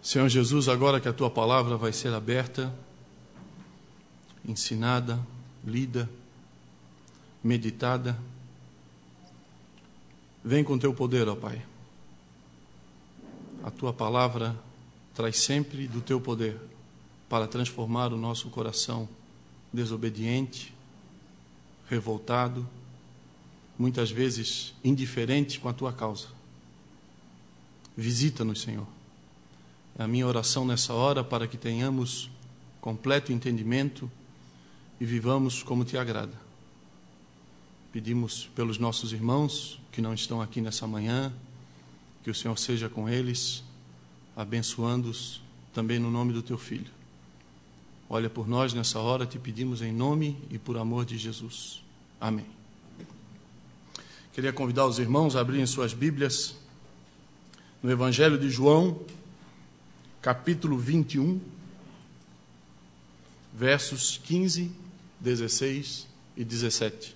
Senhor Jesus, agora que a Tua palavra vai ser aberta, ensinada, lida, meditada, vem com Teu poder, ó Pai. A Tua palavra traz sempre do Teu poder para transformar o nosso coração desobediente, revoltado, muitas vezes indiferente com a Tua causa. Visita-nos, Senhor. É a minha oração nessa hora para que tenhamos completo entendimento e vivamos como Te agrada. Pedimos pelos nossos irmãos que não estão aqui nessa manhã, que o Senhor seja com eles, abençoando-os também no nome do Teu Filho. Olha por nós nessa hora, Te pedimos em nome e por amor de Jesus. Amém. Queria convidar os irmãos a abrirem suas Bíblias no Evangelho de João, capítulo 21, versos 15, 16 e 17.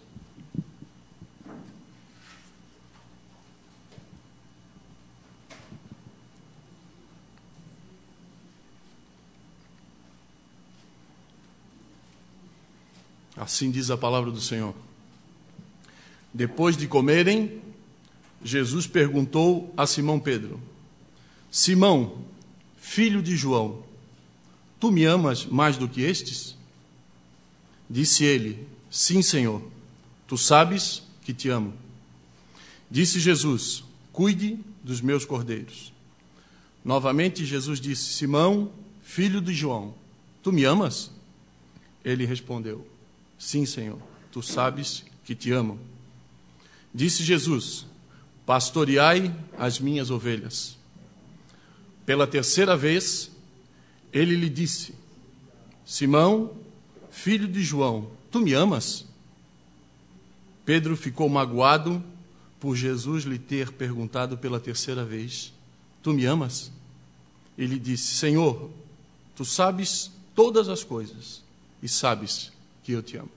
Assim diz a palavra do Senhor. Depois de comerem, Jesus perguntou a Simão Pedro: Simão, filho de João, tu me amas mais do que estes? Disse ele: Sim, Senhor, tu sabes que te amo. Disse Jesus: Cuide dos meus cordeiros. Novamente Jesus disse: Simão, filho de João, tu me amas? Ele respondeu: Sim, Senhor, tu sabes que te amo. Disse Jesus: Pastoreai as minhas ovelhas. Pela terceira vez, ele lhe disse: Simão, filho de João, tu me amas? Pedro ficou magoado por Jesus lhe ter perguntado pela terceira vez: Tu me amas? Ele disse: Senhor, tu sabes todas as coisas e sabes que eu te amo.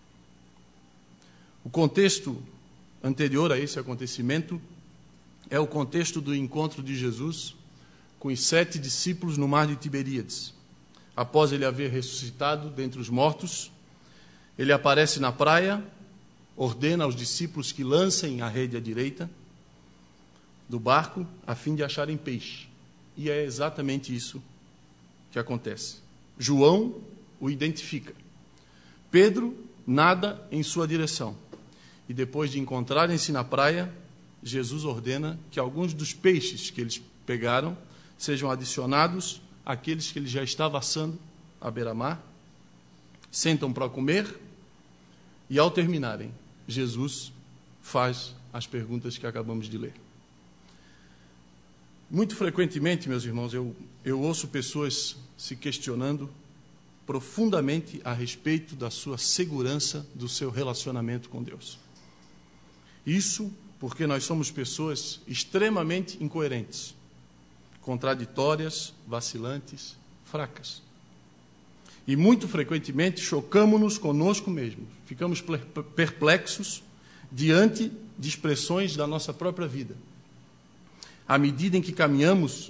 O contexto anterior a esse acontecimento é o contexto do encontro de Jesus com os 7 discípulos no mar de Tiberíades. Após ele haver ressuscitado dentre os mortos, ele aparece na praia, ordena aos discípulos que lancem a rede à direita do barco a fim de acharem peixe. E é exatamente isso que acontece. João o identifica. Pedro nada em sua direção. E depois de encontrarem-se na praia, Jesus ordena que alguns dos peixes que eles pegaram sejam adicionados àqueles que ele já estava assando à beira-mar. Sentam para comer e, ao terminarem, Jesus faz as perguntas que acabamos de ler. Muito frequentemente, meus irmãos, eu ouço pessoas se questionando profundamente a respeito da sua segurança, do seu relacionamento com Deus. Isso porque nós somos pessoas extremamente incoerentes, contraditórias, vacilantes, fracas. E muito frequentemente chocamos-nos conosco mesmos, ficamos perplexos diante de expressões da nossa própria vida. À medida em que caminhamos,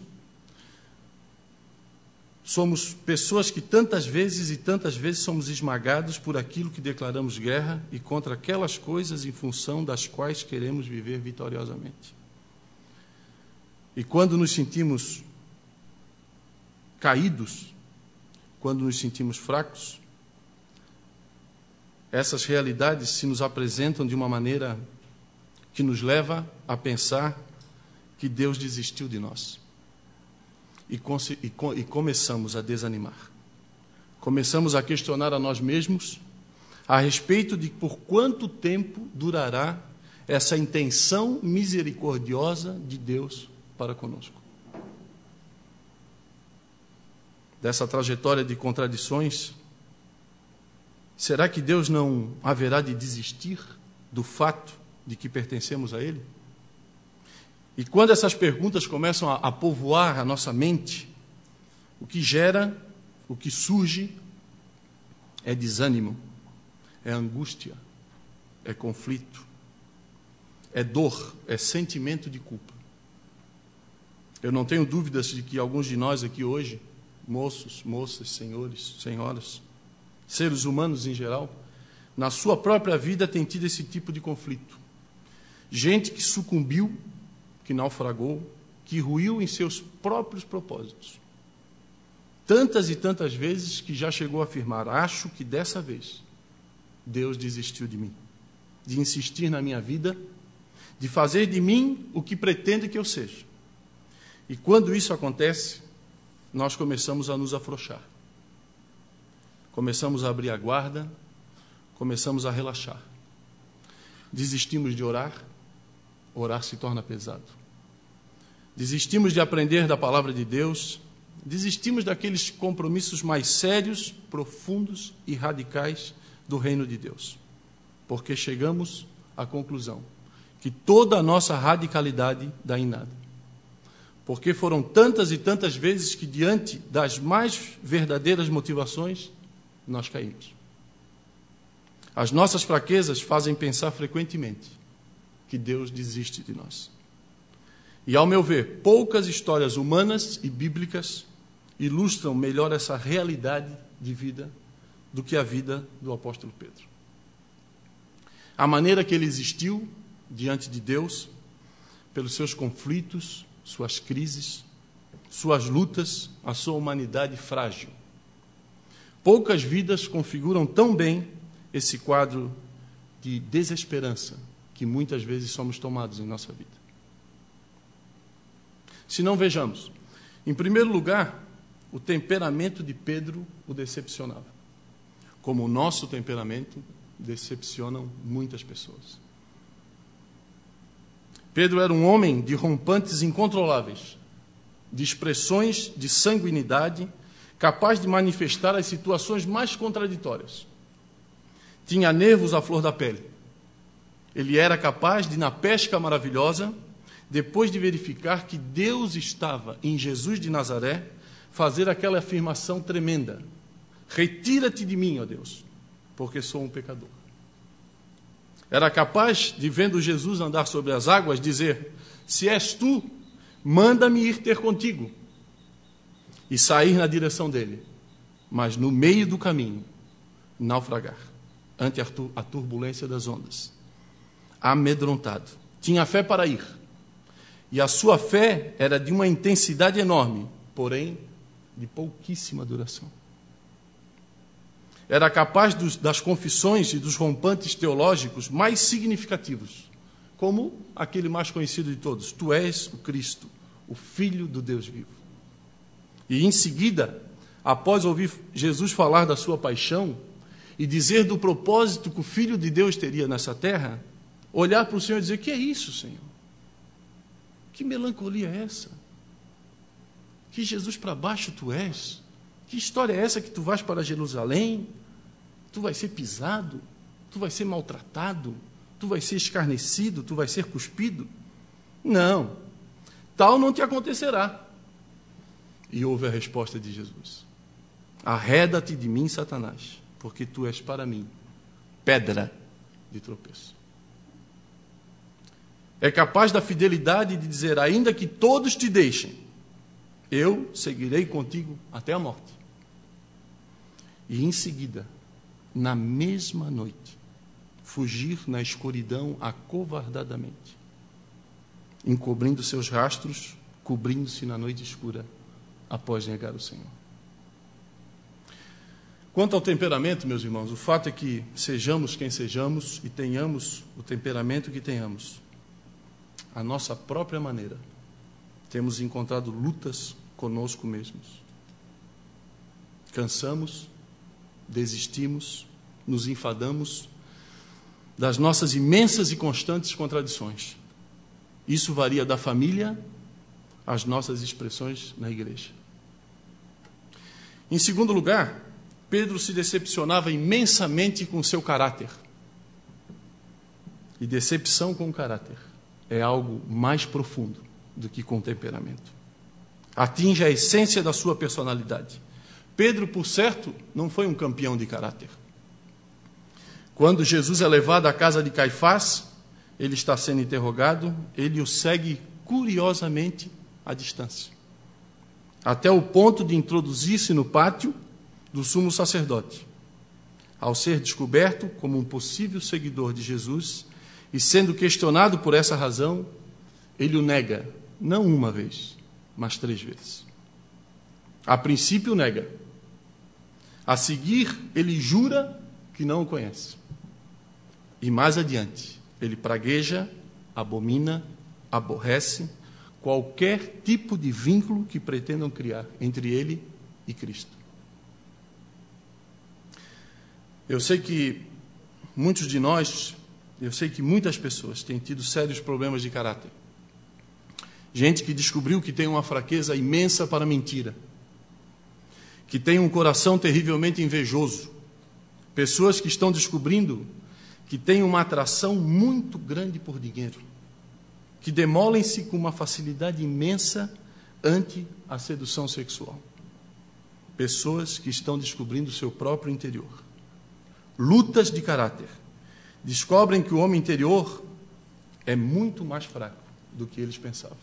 somos pessoas que tantas vezes somos esmagados por aquilo que declaramos guerra e contra aquelas coisas em função das quais queremos viver vitoriosamente. E quando nos sentimos caídos, quando nos sentimos fracos, essas realidades se nos apresentam de uma maneira que nos leva a pensar que Deus desistiu de nós. E começamos a desanimar. Começamos a questionar a nós mesmos a respeito de por quanto tempo durará essa intenção misericordiosa de Deus para conosco. Dessa trajetória de contradições, será que Deus não haverá de desistir do fato de que pertencemos a Ele? E quando essas perguntas começam a povoar a nossa mente, o que surge é desânimo, é angústia, é conflito, é dor, é sentimento de culpa. Eu não tenho dúvidas de que alguns de nós aqui hoje, moços, moças, senhores, senhoras, seres humanos em geral, na sua própria vida tem tido esse tipo de conflito. Gente que sucumbiu, que naufragou, que ruiu em seus próprios propósitos. Tantas e tantas vezes que já chegou a afirmar: acho que dessa vez Deus desistiu de mim, de insistir na minha vida, de fazer de mim o que pretende que eu seja. E quando isso acontece, nós começamos a nos afrouxar. Começamos a abrir a guarda, começamos a relaxar. Desistimos de orar, orar se torna pesado. Desistimos de aprender da palavra de Deus, desistimos daqueles compromissos mais sérios, profundos e radicais do reino de Deus. Porque chegamos à conclusão que toda a nossa radicalidade dá em nada. Porque foram tantas e tantas vezes que, diante das mais verdadeiras motivações, nós caímos. As nossas fraquezas fazem pensar frequentemente que Deus desiste de nós. E, ao meu ver, poucas histórias humanas e bíblicas ilustram melhor essa realidade de vida do que a vida do apóstolo Pedro. A maneira que ele existiu diante de Deus, pelos seus conflitos, suas crises, suas lutas, a sua humanidade frágil. Poucas vidas configuram tão bem esse quadro de desesperança que muitas vezes somos tomados em nossa vida. Se não, vejamos. Em primeiro lugar, o temperamento de Pedro o decepcionava. Como o nosso temperamento decepcionam muitas pessoas. Pedro era um homem de rompantes incontroláveis, de expressões de sanguinidade, capaz de manifestar as situações mais contraditórias. Tinha nervos à flor da pele. Ele era capaz de, na pesca maravilhosa, depois de verificar que Deus estava em Jesus de Nazaré, fazer aquela afirmação tremenda: retira-te de mim, ó Deus, porque sou um pecador. Era capaz de, vendo Jesus andar sobre as águas, dizer: se és tu, manda-me ir ter contigo. E sair na direção dele, mas no meio do caminho, naufragar, ante a turbulência das ondas. Amedrontado. Tinha fé para ir. E a sua fé era de uma intensidade enorme, porém de pouquíssima duração. Era capaz das confissões e dos rompantes teológicos mais significativos, como aquele mais conhecido de todos: tu és o Cristo, o Filho do Deus vivo. E em seguida, após ouvir Jesus falar da sua paixão e dizer do propósito que o Filho de Deus teria nessa terra, olhar para o Senhor e dizer: que é isso, Senhor? Que melancolia é essa? Que Jesus para baixo tu és? Que história é essa que tu vais para Jerusalém? Tu vais ser pisado? Tu vais ser maltratado? Tu vais ser escarnecido? Tu vais ser cuspido? Não, tal não te acontecerá. E houve a resposta de Jesus: arreda-te de mim, Satanás, porque tu és para mim pedra de tropeço. É capaz da fidelidade de dizer: ainda que todos te deixem, eu seguirei contigo até a morte. E em seguida, na mesma noite, fugir na escuridão acovardadamente, encobrindo seus rastros, cobrindo-se na noite escura, após negar o Senhor. Quanto ao temperamento, meus irmãos, o fato é que, sejamos quem sejamos e tenhamos o temperamento que tenhamos, a nossa própria maneira, temos encontrado lutas conosco mesmos. Cansamos, desistimos, nos enfadamos das nossas imensas e constantes contradições. Isso varia da família às nossas expressões na igreja. Em segundo lugar, Pedro se decepcionava imensamente com seu caráter. E decepção com o caráter é algo mais profundo do que com temperamento. Atinge a essência da sua personalidade. Pedro, por certo, não foi um campeão de caráter. Quando Jesus é levado à casa de Caifás, ele está sendo interrogado, ele o segue curiosamente à distância, até o ponto de introduzir-se no pátio do sumo sacerdote. Ao ser descoberto como um possível seguidor de Jesus e sendo questionado por essa razão, ele o nega, não uma vez, mas 3 vezes. A princípio nega. A seguir, ele jura que não o conhece. E mais adiante, ele pragueja, abomina, aborrece qualquer tipo de vínculo que pretendam criar entre ele e Cristo. Eu sei que muitos de nós, eu sei que muitas pessoas têm tido sérios problemas de caráter. Gente que descobriu que tem uma fraqueza imensa para a mentira, que tem um coração terrivelmente invejoso. Pessoas que estão descobrindo que têm uma atração muito grande por dinheiro, que demolem-se com uma facilidade imensa ante a sedução sexual. Pessoas que estão descobrindo o seu próprio interior. Lutas de caráter. Descobrem que o homem interior é muito mais fraco do que eles pensavam.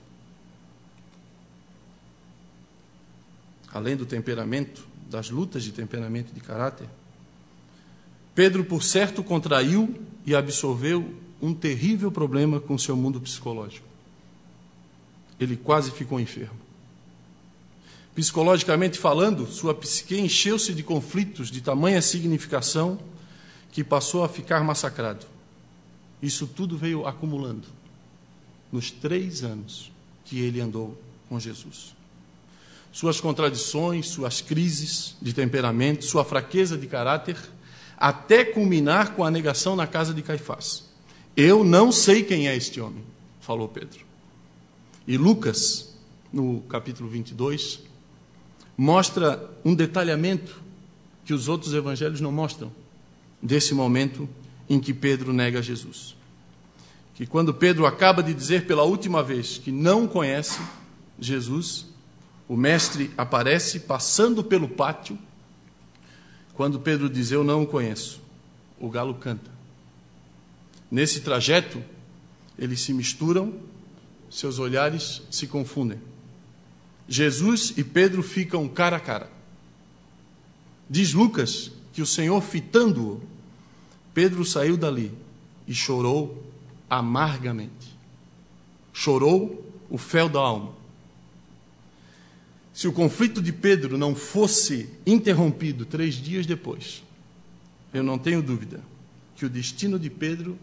Além do temperamento, das lutas de temperamento e de caráter, Pedro, por certo, contraiu e absorveu um terrível problema com seu mundo psicológico. Ele quase ficou enfermo. Psicologicamente falando, sua psique encheu-se de conflitos de tamanha significação que passou a ficar massacrado. Isso tudo veio acumulando nos 3 anos que ele andou com Jesus. Suas contradições, suas crises de temperamento, sua fraqueza de caráter, até culminar com a negação na casa de Caifás. Eu não sei quem é este homem, falou Pedro. E Lucas, no capítulo 22, mostra um detalhamento que os outros evangelhos não mostram, desse momento em que Pedro nega Jesus. Que quando Pedro acaba de dizer pela última vez que não conhece Jesus, o mestre aparece passando pelo pátio. Quando Pedro diz, eu não o conheço, o galo canta. Nesse trajeto, eles se misturam, seus olhares se confundem. Jesus e Pedro ficam cara a cara. Diz Lucas que o Senhor, fitando-o, Pedro saiu dali e chorou amargamente. Chorou o fel da alma. Se o conflito de Pedro não fosse interrompido 3 dias depois, eu não tenho dúvida que o destino de Pedro,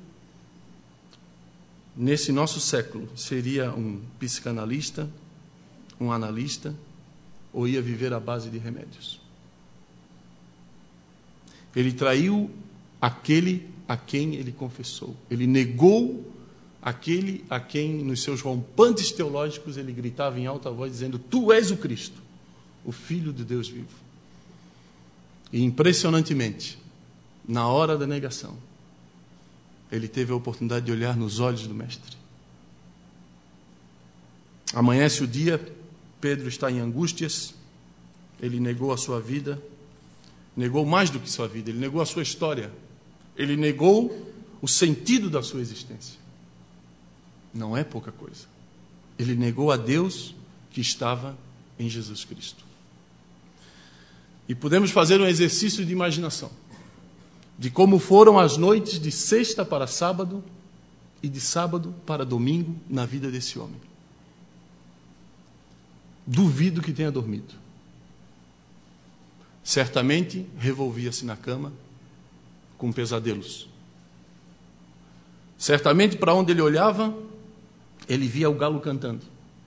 nesse nosso século, seria um psicanalista, um analista, ou ia viver à base de remédios. Ele traiu aquele a quem ele confessou. Ele negou aquele a quem, nos seus rompantes teológicos, ele gritava em alta voz, dizendo, tu és o Cristo, o Filho de Deus vivo. E impressionantemente, na hora da negação, ele teve a oportunidade de olhar nos olhos do Mestre. Amanhece o dia, Pedro está em angústias, ele negou a sua vida, negou mais do que sua vida, ele negou a sua história, ele negou o sentido da sua existência. Não é pouca coisa. Ele negou a Deus que estava em Jesus Cristo. E podemos fazer um exercício de imaginação de como foram as noites de sexta para sábado e de sábado para domingo na vida desse homem. Duvido que tenha dormido. Certamente revolvia-se na cama com pesadelos. Certamente, para onde ele olhava, ele via o galo cantando.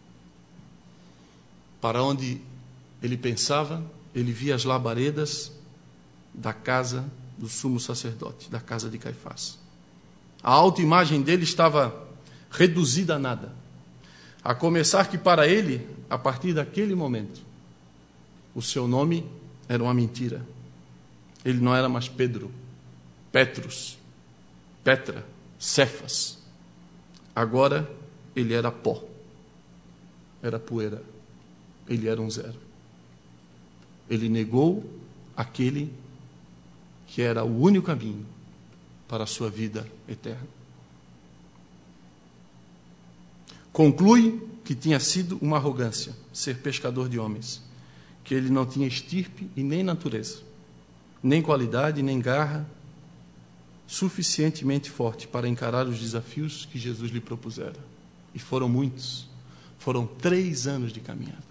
Para onde ele pensava, ele via as labaredas da casa do sumo sacerdote, da casa de Caifás. A autoimagem dele estava reduzida a nada. A começar que para ele, a partir daquele momento, o seu nome era uma mentira. Ele não era mais Pedro, Petrus, Petra, Cefas. Agora ele era pó, era poeira, ele era um zero. Ele negou aquele que era o único caminho para a sua vida eterna. Conclui que tinha sido uma arrogância ser pescador de homens, que ele não tinha estirpe e nem natureza, nem qualidade, nem garra suficientemente forte para encarar os desafios que Jesus lhe propusera. E foram muitos. Foram 3 anos de caminhada.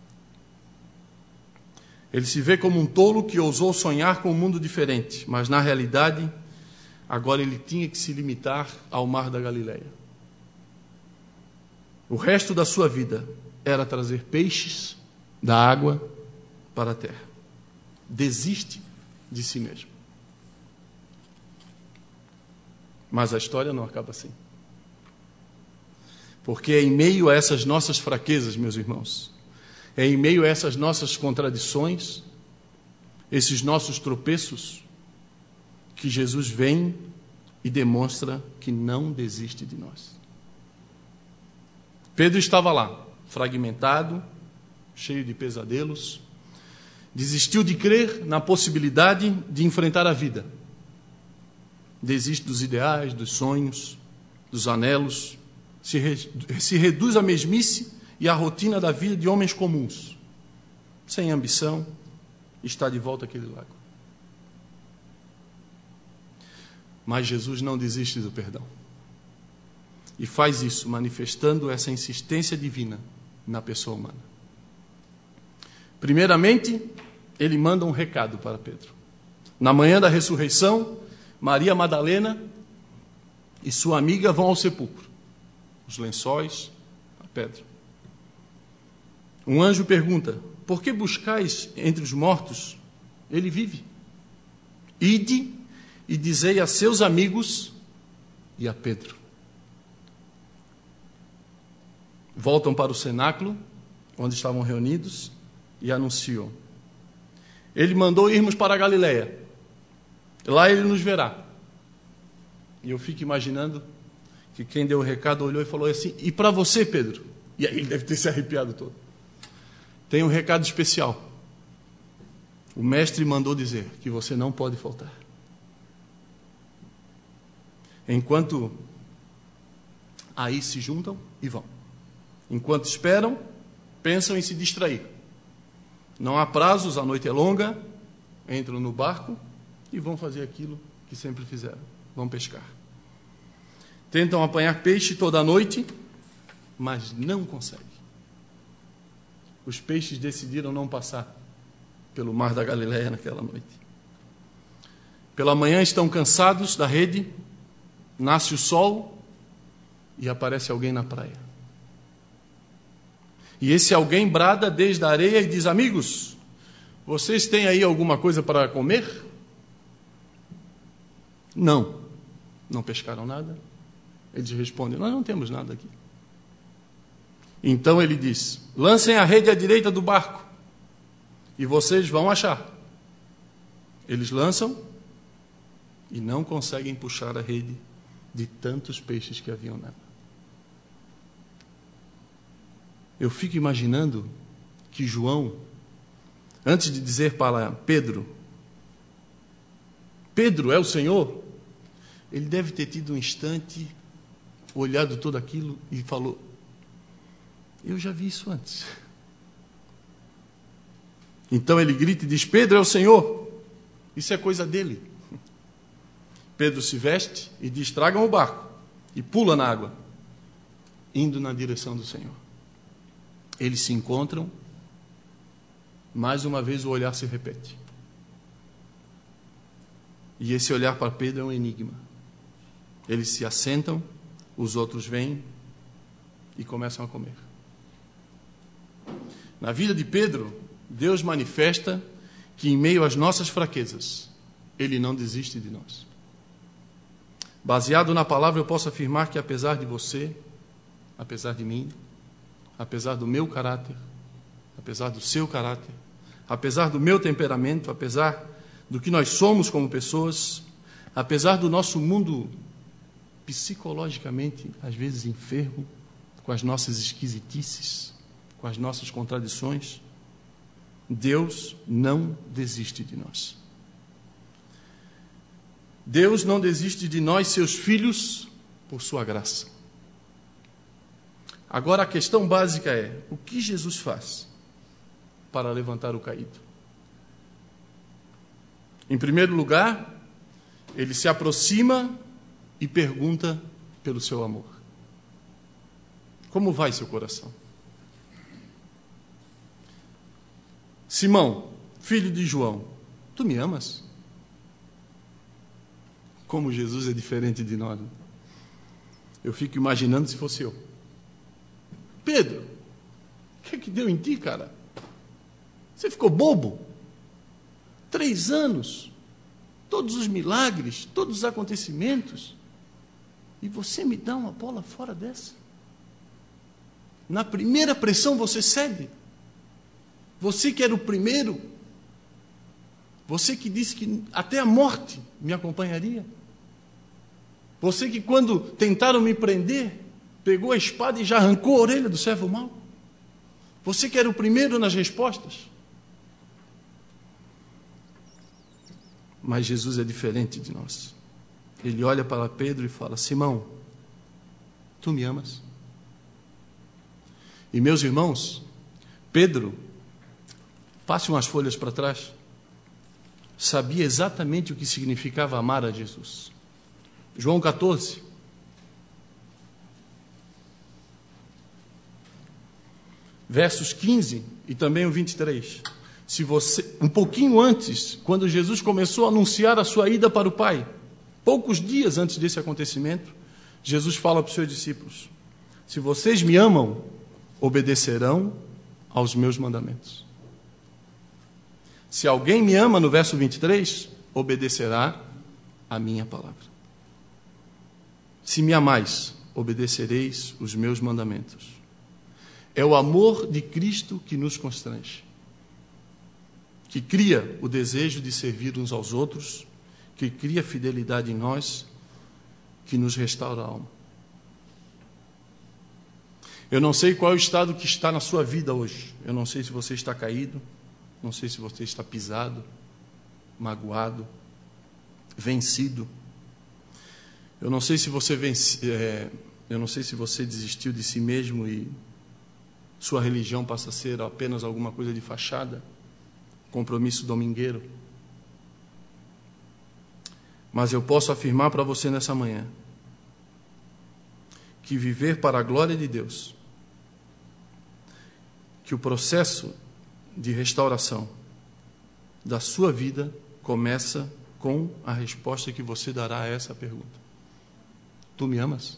Ele se vê como um tolo que ousou sonhar com um mundo diferente, mas na realidade, agora ele tinha que se limitar ao mar da Galileia. O resto da sua vida era trazer peixes da água para a terra. Desiste de si mesmo. Mas a história não acaba assim. Porque é em meio a essas nossas fraquezas, meus irmãos, é em meio a essas nossas contradições, esses nossos tropeços, que Jesus vem e demonstra que não desiste de nós. Pedro estava lá, fragmentado, cheio de pesadelos, desistiu de crer na possibilidade de enfrentar a vida. Desiste dos ideais, dos sonhos, dos anelos, se reduz à mesmice e à rotina da vida de homens comuns, sem ambição, está de volta àquele lago. Mas Jesus não desiste do perdão. E faz isso manifestando essa insistência divina na pessoa humana. Primeiramente, ele manda um recado para Pedro. Na manhã da ressurreição, Maria Madalena e sua amiga vão ao sepulcro. Os lençóis, a pedra. Um anjo pergunta: por que buscais entre os mortos? Ele vive. Ide e dizei a seus amigos e a Pedro. Voltam para o cenáculo, onde estavam reunidos, e anunciam: ele mandou irmos para a Galileia. Lá ele nos verá. E eu fico imaginando que quem deu o recado olhou e falou assim: e para você, Pedro? E aí ele deve ter se arrepiado todo. Tem um recado especial. O mestre mandou dizer que você não pode faltar. Enquanto aí se juntam e vão. Enquanto esperam, pensam em se distrair. Não há prazos, a noite é longa, entram no barco e vão fazer aquilo que sempre fizeram. Vão pescar. Tentam apanhar peixe toda a noite, mas não conseguem. Os peixes decidiram não passar pelo mar da Galileia naquela noite. Pela manhã estão cansados da rede, nasce o sol e aparece alguém na praia. E esse alguém brada desde a areia e diz: amigos, vocês têm aí alguma coisa para comer? Não. Não pescaram nada? Eles respondem: nós não temos nada aqui. Então ele diz: lancem a rede à direita do barco e vocês vão achar. Eles lançam e não conseguem puxar a rede de tantos peixes que haviam nela. Eu fico imaginando que João, antes de dizer para Pedro: Pedro, é o Senhor? Ele deve ter tido um instante, olhado tudo aquilo e falou: eu já vi isso antes. Então ele grita e diz: Pedro, é o Senhor? Isso é coisa dele. Pedro se veste e diz: tragam o barco, e pula na água, indo na direção do Senhor. Eles se encontram, mais uma vez o olhar se repete. E esse olhar para Pedro é um enigma. Eles se assentam, os outros vêm e começam a comer. Na vida de Pedro, Deus manifesta que em meio às nossas fraquezas, Ele não desiste de nós. Baseado na palavra, eu posso afirmar que apesar de você, apesar de mim, apesar do meu caráter, apesar do seu caráter, apesar do meu temperamento, apesar do que nós somos como pessoas, apesar do nosso mundo psicologicamente, às vezes enfermo, com as nossas esquisitices, com as nossas contradições, Deus não desiste de nós. Deus não desiste de nós, seus filhos, por sua graça. Agora a questão básica é: o que Jesus faz para levantar o caído? Em primeiro lugar, ele se aproxima e pergunta pelo seu amor. Como vai seu coração? Simão, filho de João, tu me amas? Como Jesus é diferente de nós. Eu fico imaginando se fosse eu. Pedro, o que é que deu em ti, cara? Você ficou bobo? 3 anos, todos os milagres, todos os acontecimentos, e você me dá uma bola fora dessa? Na primeira pressão você cede? Você que era o primeiro, você que disse que até a morte me acompanharia, você que quando tentaram me prender, pegou a espada e já arrancou a orelha do servo mau, você que era o primeiro nas respostas. Mas Jesus é diferente de nós. Ele olha para Pedro e fala: Simão, tu me amas? E meus irmãos, Pedro, passe umas folhas para trás, sabia exatamente o que significava amar a Jesus. João 14. Versos 15 e também o 23. Se você, um pouquinho antes, quando Jesus começou a anunciar a sua ida para o Pai, poucos dias antes desse acontecimento, Jesus fala para os seus discípulos: se vocês me amam, obedecerão aos meus mandamentos. Se alguém me ama, no verso 23, obedecerá a minha palavra. Se me amais, obedecereis os meus mandamentos. É o amor de Cristo que nos constrange, que cria o desejo de servir uns aos outros, que cria fidelidade em nós, que nos restaura a alma. Eu não sei qual é o estado que está na sua vida hoje. Eu não sei se você está caído, não sei se você está pisado, magoado, vencido. Eu não sei se você eu não sei se você desistiu de si mesmo e sua religião passa a ser apenas alguma coisa de fachada, compromisso domingueiro. Mas eu posso afirmar para você nessa manhã que viver para a glória de Deus, que o processo de restauração da sua vida começa com a resposta que você dará a essa pergunta: tu me amas?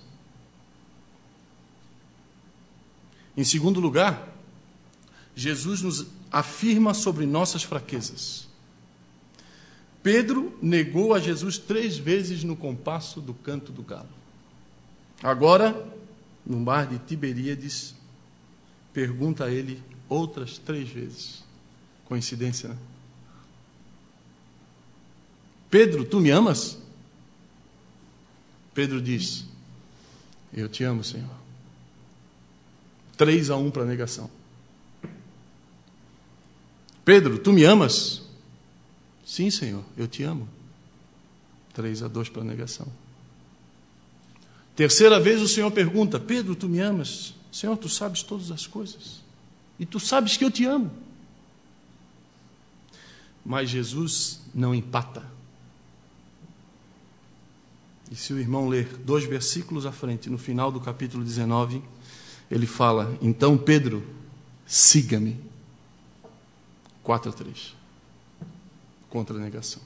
Em segundo lugar, Jesus nos afirma sobre nossas fraquezas. Pedro negou a Jesus 3 vezes no compasso do canto do galo. Agora, no mar de Tiberíades, pergunta a ele outras 3 vezes. Coincidência, né? Pedro, tu me amas? Pedro diz: eu te amo, Senhor. 3-1 para a negação. Pedro, tu me amas? Sim, Senhor, eu te amo. 3-2 para a negação. Terceira vez o Senhor pergunta: Pedro, tu me amas? Senhor, tu sabes todas as coisas. E tu sabes que eu te amo. Mas Jesus não empata. E se o irmão ler 2 versículos à frente, no final do capítulo 19, ele fala: então Pedro, siga-me. 4-3. Contra a negação.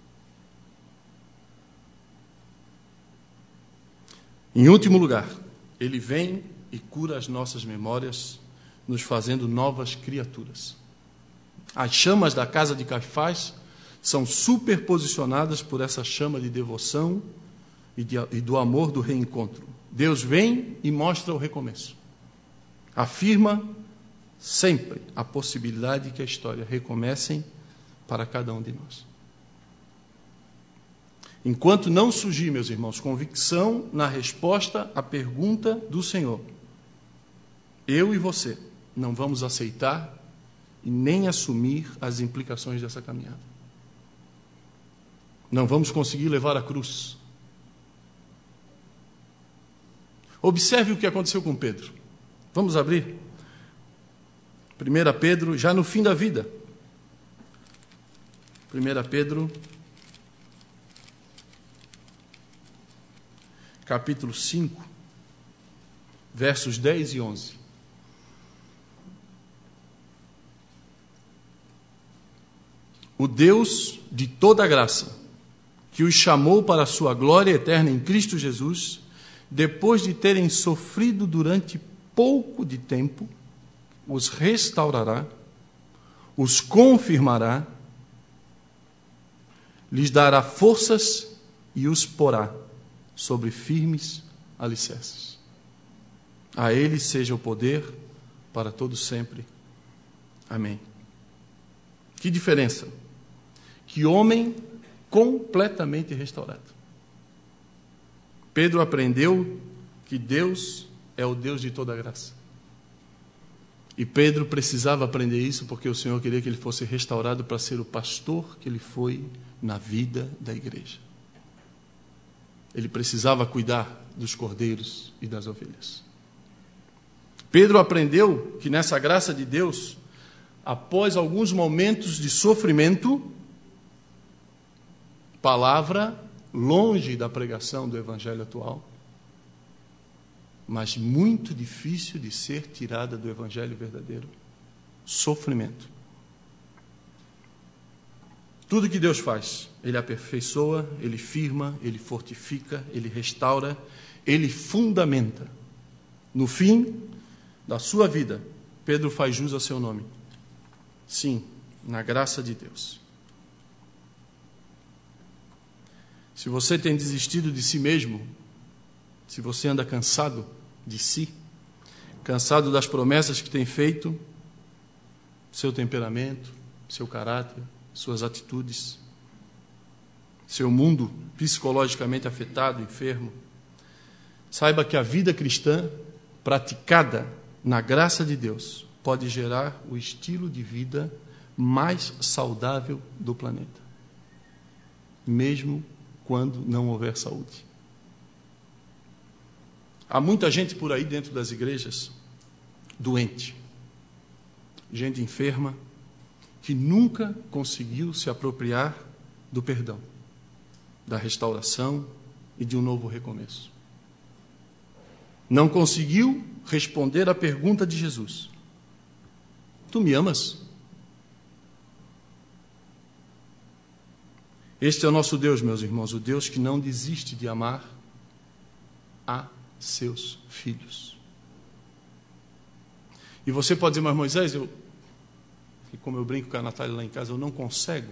Em último lugar, ele vem e cura as nossas memórias, nos fazendo novas criaturas. As chamas da casa de Caifás são superposicionadas por essa chama de devoção e do amor do reencontro. Deus vem e mostra o recomeço. Afirma sempre a possibilidade que a história recomece para cada um de nós. Enquanto não surgir, meus irmãos, convicção na resposta à pergunta do Senhor, eu e você não vamos aceitar e nem assumir as implicações dessa caminhada. Não vamos conseguir levar a cruz. Observe o que aconteceu com Pedro. Vamos abrir 1 Pedro, já no fim da vida. 1 Pedro, capítulo 5, versos 10 e 11. O Deus de toda graça, que os chamou para a sua glória eterna em Cristo Jesus, depois de terem sofrido durante pouco de tempo, os restaurará, os confirmará, lhes dará forças e os porá sobre firmes alicerces. A Ele seja o poder para todos sempre. Amém. Que diferença! Que homem completamente restaurado. Pedro aprendeu que Deus é o Deus de toda graça. E Pedro precisava aprender isso porque o Senhor queria que ele fosse restaurado para ser o pastor que ele foi na vida da igreja. Ele precisava cuidar dos cordeiros e das ovelhas. Pedro aprendeu que nessa graça de Deus, após alguns momentos de sofrimento, palavra longe da pregação do evangelho atual, mas muito difícil de ser tirada do evangelho verdadeiro. Sofrimento. Tudo que Deus faz, Ele aperfeiçoa, Ele firma, Ele fortifica, Ele restaura, Ele fundamenta. No fim da sua vida, Pedro faz jus a seu nome. Sim, na graça de Deus. Se você tem desistido de si mesmo, se você anda cansado de si, cansado das promessas que tem feito, seu temperamento, seu caráter, suas atitudes, seu mundo psicologicamente afetado, enfermo, saiba que a vida cristã, praticada na graça de Deus, pode gerar o estilo de vida mais saudável do planeta, mesmo quando não houver saúde. Há muita gente por aí dentro das igrejas doente, gente enferma, que nunca conseguiu se apropriar do perdão, da restauração e de um novo recomeço. Não conseguiu responder à pergunta de Jesus: tu me amas? Este é o nosso Deus, meus irmãos, o Deus que não desiste de amar a seus filhos. E você pode dizer: mas Moisés, como eu brinco com a Natália lá em casa, eu não consigo.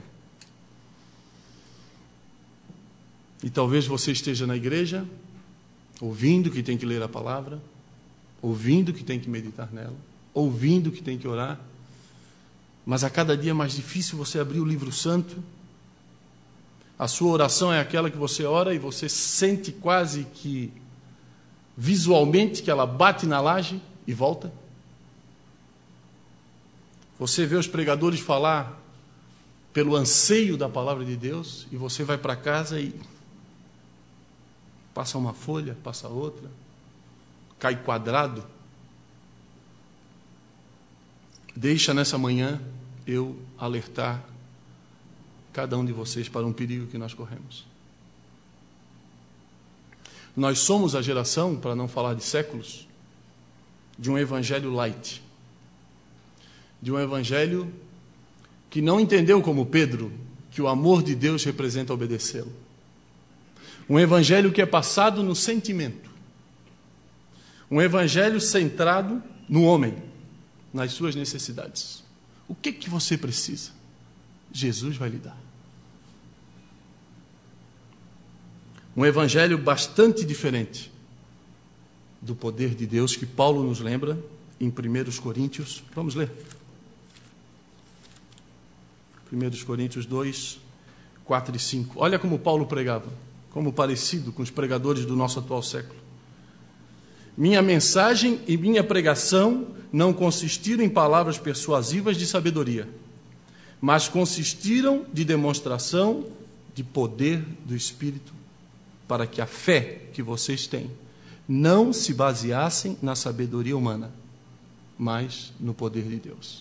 E talvez você esteja na igreja, ouvindo que tem que ler a palavra, ouvindo que tem que meditar nela, ouvindo que tem que orar, mas a cada dia é mais difícil você abrir o livro santo. A sua oração é aquela que você ora e você sente quase que visualmente que ela bate na laje e volta. Você vê os pregadores falar pelo anseio da palavra de Deus e você vai para casa e passa uma folha, passa outra, cai quadrado. Deixa nessa manhã eu alertar cada um de vocês para um perigo que nós corremos. Nós somos a geração, para não falar de séculos, de um evangelho light, de um evangelho que não entendeu, como Pedro, que o amor de Deus representa obedecê-lo. Um evangelho que é passado no sentimento. Um evangelho centrado no homem, nas suas necessidades. O que você precisa? Jesus vai lhe dar. Um evangelho bastante diferente do poder de Deus que Paulo nos lembra em 1 Coríntios. Vamos ler. 1 Coríntios 2, 4 e 5. Olha como Paulo pregava, como parecido com os pregadores do nosso atual século. Minha mensagem e minha pregação não consistiram em palavras persuasivas de sabedoria, mas consistiram de demonstração de poder do Espírito, para que a fé que vocês têm não se baseassem na sabedoria humana, mas no poder de Deus.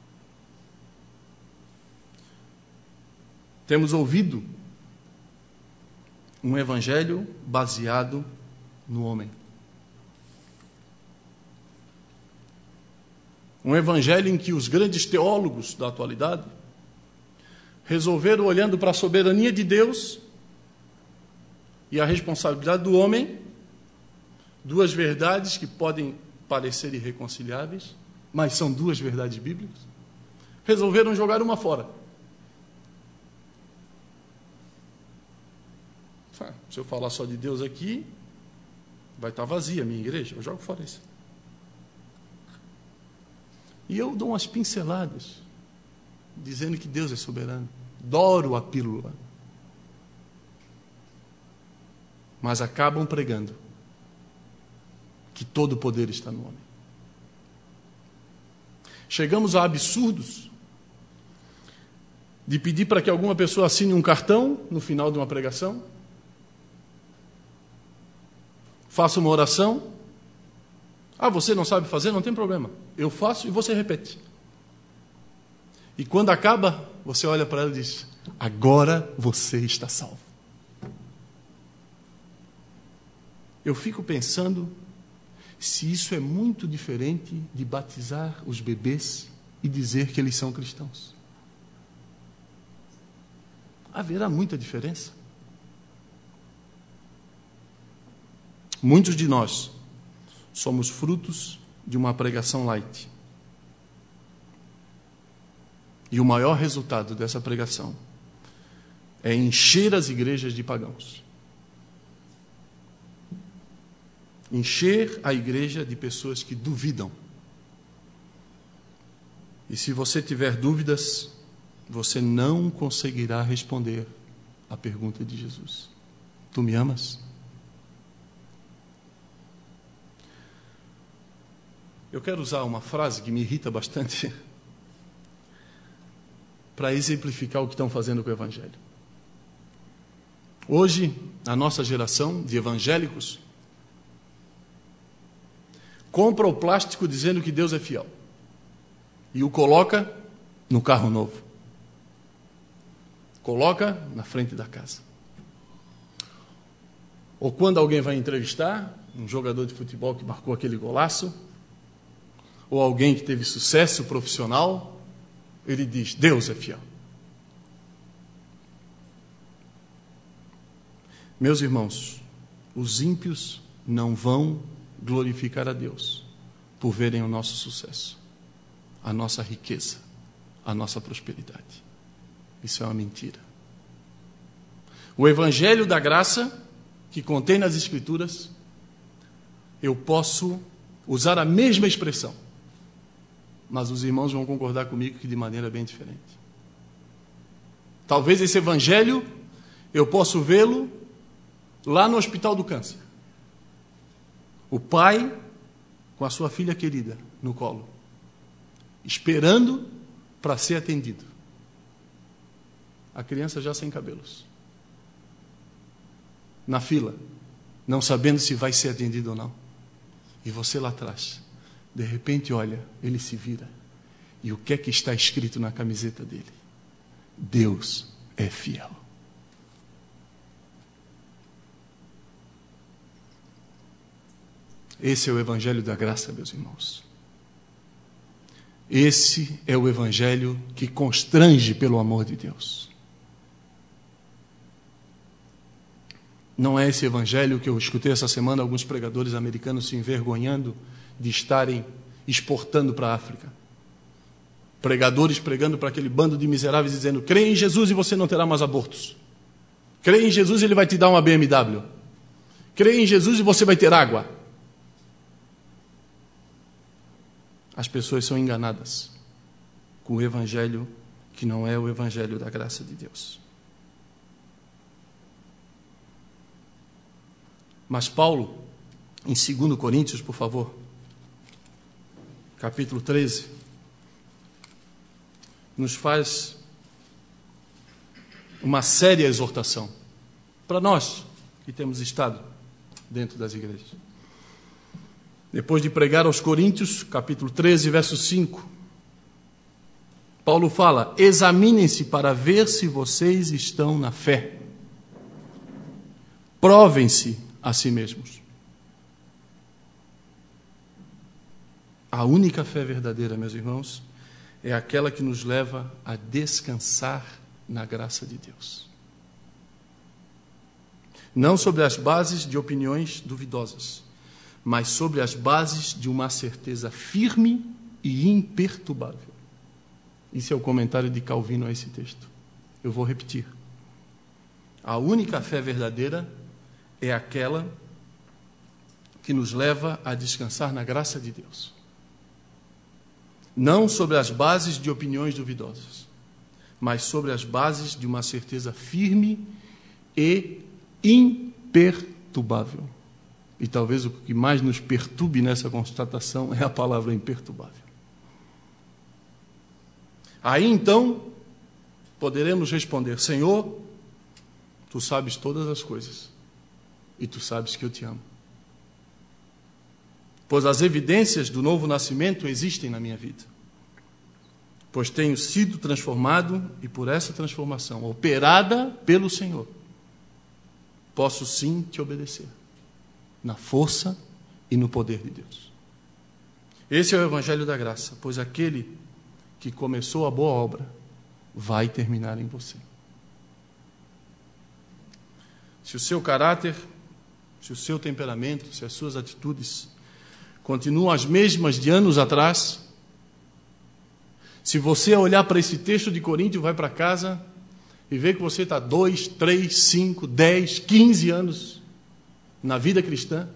Temos ouvido um evangelho baseado no homem. Um evangelho em que os grandes teólogos da atualidade resolveram, olhando para a soberania de Deus e a responsabilidade do homem, duas verdades que podem parecer irreconciliáveis, mas são duas verdades bíblicas, resolveram jogar uma fora. Se eu falar só de Deus aqui, vai estar vazia a minha igreja, eu jogo fora isso. E eu dou umas pinceladas, dizendo que Deus é soberano. Adoro a pílula. Mas acabam pregando que todo o poder está no homem. Chegamos a absurdos de pedir para que alguma pessoa assine um cartão no final de uma pregação, faça uma oração. Ah, você não sabe fazer? Não tem problema. Eu faço e você repete. E quando acaba, você olha para ela e diz: agora você está salvo. Eu fico pensando se isso é muito diferente de batizar os bebês e dizer que eles são cristãos. Haverá muita diferença. Muitos de nós somos frutos de uma pregação light. E o maior resultado dessa pregação é encher as igrejas de pagãos. Encher a igreja de pessoas que duvidam. E se você tiver dúvidas, você não conseguirá responder à pergunta de Jesus: tu me amas? Eu quero usar uma frase que me irrita bastante para exemplificar o que estão fazendo com o Evangelho. Hoje, a nossa geração de evangélicos compra o plástico dizendo que Deus é fiel e o coloca no carro novo. Coloca na frente da casa. Ou quando alguém vai entrevistar um jogador de futebol que marcou aquele golaço, ou alguém que teve sucesso profissional, ele diz: Deus é fiel. Meus irmãos, os ímpios não vão glorificar a Deus por verem o nosso sucesso, a nossa riqueza, a nossa prosperidade. Isso é uma mentira. O Evangelho da graça, que contém nas Escrituras, eu posso usar a mesma expressão, mas os irmãos vão concordar comigo que de maneira bem diferente. Talvez esse Evangelho eu possa vê-lo lá no Hospital do Câncer. O pai com a sua filha querida no colo, esperando para ser atendido. A criança já sem cabelos. Na fila, não sabendo se vai ser atendido ou não. E você lá atrás, de repente olha, ele se vira. E o que é que está escrito na camiseta dele? Deus é fiel. Esse é o Evangelho da graça, meus irmãos. Esse é o Evangelho que constrange pelo amor de Deus. Não é esse Evangelho que eu escutei essa semana alguns pregadores americanos se envergonhando de estarem exportando para a África. Pregadores pregando para aquele bando de miseráveis dizendo: crê em Jesus e você não terá mais abortos. Crê em Jesus e ele vai te dar uma BMW. Crê em Jesus e você vai ter água. As pessoas são enganadas com o Evangelho que não é o Evangelho da graça de Deus. Mas Paulo, em 2 Coríntios, por favor, capítulo 13, nos faz uma séria exortação para nós que temos estado dentro das igrejas. Depois de pregar aos Coríntios, capítulo 13, verso 5, Paulo fala: examinem-se para ver se vocês estão na fé. Provem-se a si mesmos. A única fé verdadeira, meus irmãos, é aquela que nos leva a descansar na graça de Deus. Não sobre as bases de opiniões duvidosas, mas sobre as bases de uma certeza firme e imperturbável. Isso é o comentário de Calvino a esse texto. Eu vou repetir. A única fé verdadeira é aquela que nos leva a descansar na graça de Deus. Não sobre as bases de opiniões duvidosas, mas sobre as bases de uma certeza firme e imperturbável. E talvez o que mais nos perturbe nessa constatação é a palavra imperturbável. Aí então poderemos responder: Senhor, Tu sabes todas as coisas e Tu sabes que eu te amo. Pois as evidências do novo nascimento existem na minha vida. Pois tenho sido transformado e por essa transformação, operada pelo Senhor, posso sim te obedecer, na força e no poder de Deus. Esse é o Evangelho da Graça, pois aquele que começou a boa obra vai terminar em você. Se o seu caráter, se o seu temperamento, se as suas atitudes continuam as mesmas de anos atrás, se você olhar para esse texto de Coríntios, vai para casa e ver que você está 2, 3, 5, 10, 15 anos na vida cristã,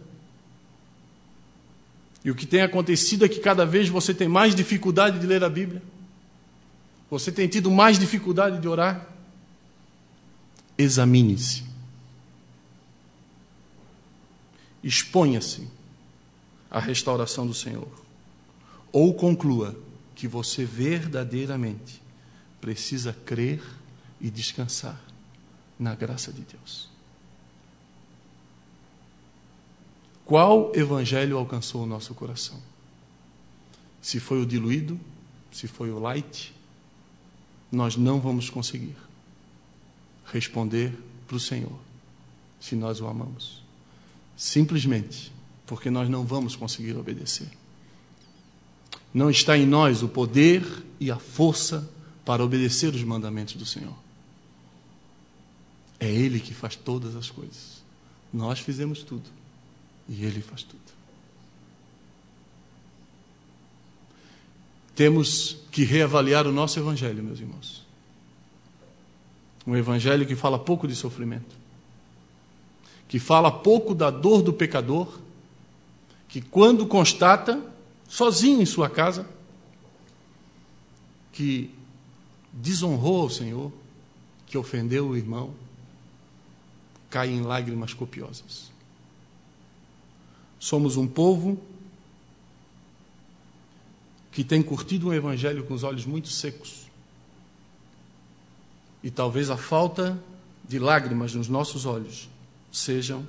e o que tem acontecido é que cada vez você tem mais dificuldade de ler a Bíblia, você tem tido mais dificuldade de orar, examine-se, exponha-se à restauração do Senhor, ou conclua que você verdadeiramente precisa crer e descansar na graça de Deus. Qual evangelho alcançou o nosso coração? Se foi o diluído, se foi o light, nós não vamos conseguir responder para o Senhor se nós o amamos. Simplesmente porque nós não vamos conseguir obedecer. Não está em nós o poder e a força para obedecer os mandamentos do Senhor. É Ele que faz todas as coisas. Nós fizemos tudo e Ele faz tudo. Temos que reavaliar o nosso evangelho, meus irmãos. Um evangelho que fala pouco de sofrimento, que fala pouco da dor do pecador, que quando constata, sozinho em sua casa, que desonrou ao Senhor, que ofendeu o irmão, cai em lágrimas copiosas. Somos um povo que tem curtido um evangelho com os olhos muito secos. E talvez a falta de lágrimas nos nossos olhos sejam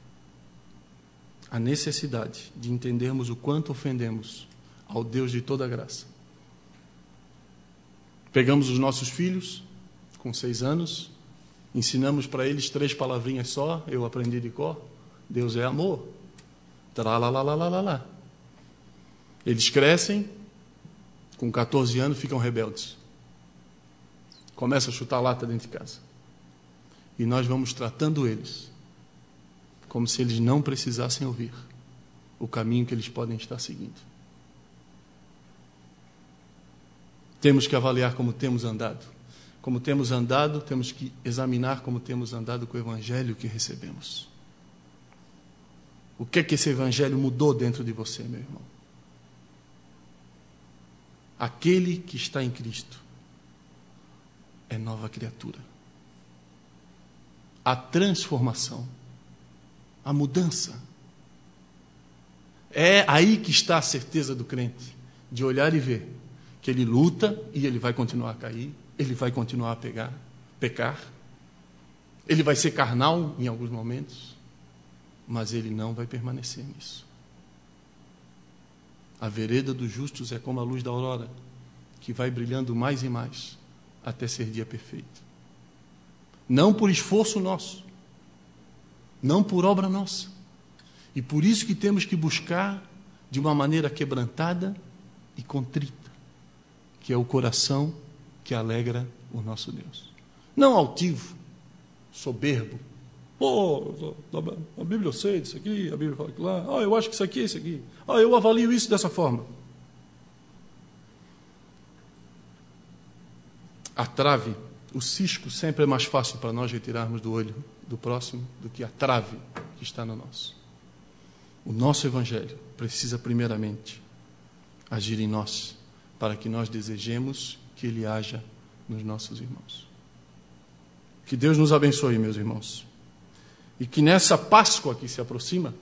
a necessidade de entendermos o quanto ofendemos ao Deus de toda graça. Pegamos os nossos filhos, com 6 anos, ensinamos para eles 3 palavrinhas só, eu aprendi de cor: Deus é amor. Tralalalala. Eles crescem, com 14 anos ficam rebeldes. Começam a chutar lata dentro de casa. E nós vamos tratando eles como se eles não precisassem ouvir o caminho que eles podem estar seguindo. Temos que avaliar como temos andado. Como temos andado, temos que examinar como temos andado com o evangelho que recebemos. O que é que esse evangelho mudou dentro de você, meu irmão? Aquele que está em Cristo é nova criatura. A transformação, a mudança, é aí que está a certeza do crente, de olhar e ver que ele luta e ele vai continuar a cair, ele vai continuar a pecar, ele vai ser carnal em alguns momentos, mas ele não vai permanecer nisso. A vereda dos justos é como a luz da aurora, que vai brilhando mais e mais, até ser dia perfeito. Não por esforço nosso, não por obra nossa. E por isso que temos que buscar de uma maneira quebrantada e contrita, que é o coração que alegra o nosso Deus. Não altivo, soberbo. Pô, a Bíblia eu sei disso aqui, a Bíblia fala aquilo lá. Eu acho que isso aqui é isso aqui. Eu avalio isso dessa forma. A trave, o cisco sempre é mais fácil para nós retirarmos do olho do próximo do que a trave que está no nosso. O nosso Evangelho precisa primeiramente agir em nós, para que nós desejemos que Ele haja nos nossos irmãos. Que Deus nos abençoe, meus irmãos. E que nessa Páscoa que se aproxima,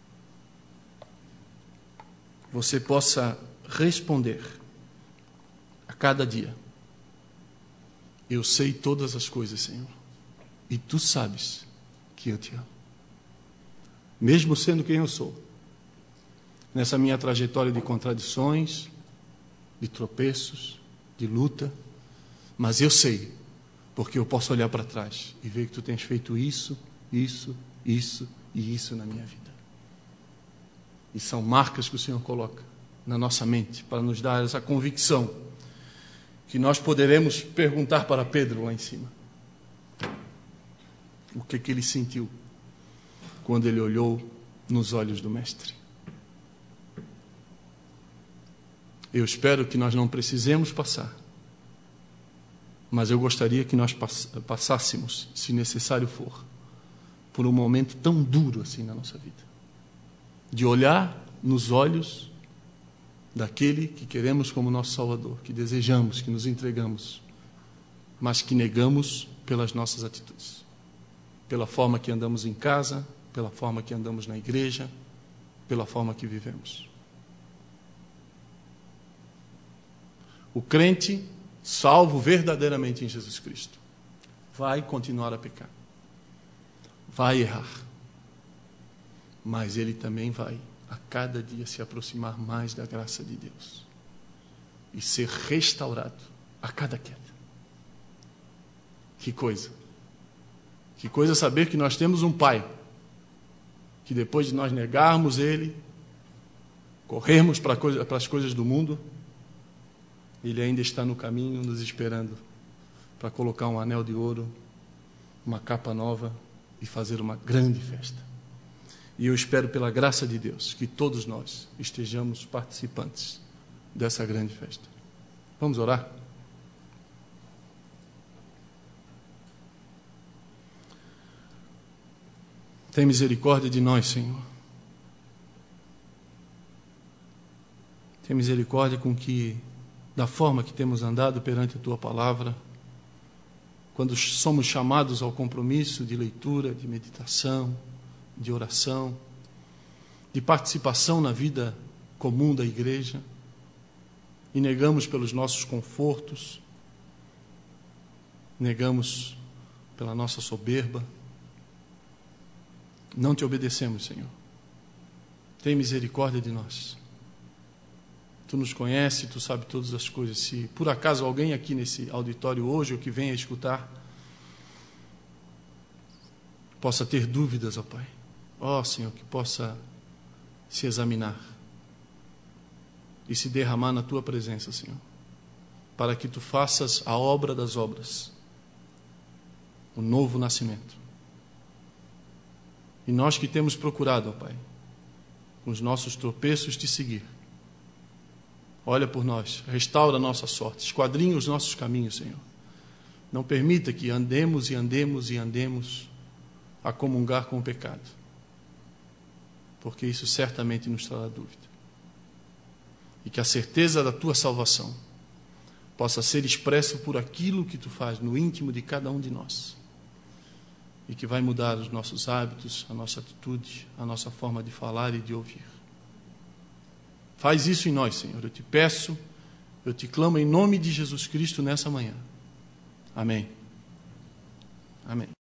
você possa responder a cada dia: eu sei todas as coisas, Senhor, e Tu sabes que eu Te amo. Mesmo sendo quem eu sou, nessa minha trajetória de contradições, de tropeços, de luta, mas eu sei, porque eu posso olhar para trás e ver que Tu tens feito isso e isso na minha vida. E são marcas que o Senhor coloca na nossa mente para nos dar essa convicção que nós poderemos perguntar para Pedro lá em cima o que ele sentiu quando ele olhou nos olhos do Mestre. Eu espero que nós não precisemos passar, mas eu gostaria que nós passássemos, se necessário for, por um momento tão duro assim na nossa vida, de olhar nos olhos daquele que queremos como nosso Salvador, que desejamos, que nos entregamos, mas que negamos pelas nossas atitudes, pela forma que andamos em casa, pela forma que andamos na igreja, pela forma que vivemos. O crente, salvo verdadeiramente em Jesus Cristo, vai continuar a pecar, vai errar, mas ele também vai a cada dia se aproximar mais da graça de Deus e ser restaurado a cada queda. Que coisa! Que coisa saber que nós temos um Pai que depois de nós negarmos Ele, corrermos para as coisas do mundo, Ele ainda está no caminho nos esperando para colocar um anel de ouro, uma capa nova e fazer uma grande festa. E eu espero, pela graça de Deus, que todos nós estejamos participantes dessa grande festa. Vamos orar? Tem misericórdia de nós, Senhor. Tem misericórdia da forma que temos andado perante a Tua palavra, quando somos chamados ao compromisso de leitura, de meditação, de oração, de participação na vida comum da igreja, e negamos pelos nossos confortos, negamos pela nossa soberba, não Te obedecemos, Senhor. Tem misericórdia de nós. Tu nos conhece, Tu sabe todas as coisas. Se por acaso alguém aqui nesse auditório hoje, ou que venha escutar, possa ter dúvidas, ó Pai, Senhor, que possa se examinar e se derramar na Tua presença, Senhor, para que Tu faças a obra das obras, o novo nascimento. E nós que temos procurado, ó Pai, com os nossos tropeços Te seguir, olha por nós, restaura a nossa sorte, esquadrinha os nossos caminhos, Senhor. Não permita que andemos a comungar com o pecado, porque isso certamente nos trará dúvida. E que a certeza da Tua salvação possa ser expressa por aquilo que Tu faz no íntimo de cada um de nós, e que vai mudar os nossos hábitos, a nossa atitude, a nossa forma de falar e de ouvir. Faz isso em nós, Senhor. Eu Te peço, eu Te clamo em nome de Jesus Cristo nessa manhã. Amém. Amém.